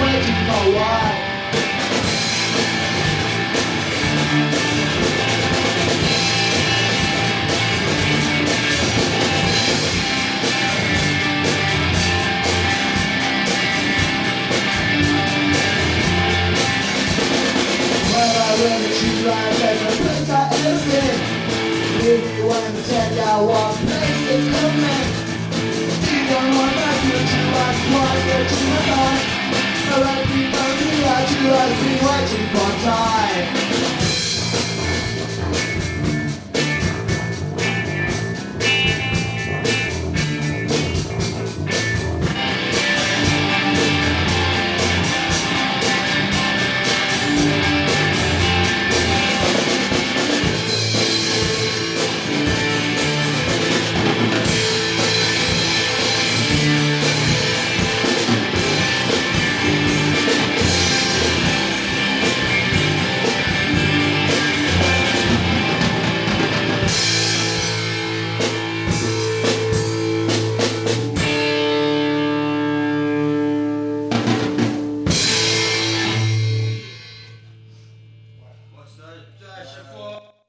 waiting for what? Well, I really choose life as the place I ever been. Really want to tell ya what place is coming. You don't want my future, I want to get to my life. I like people who are too I've been waiting for time. What's that?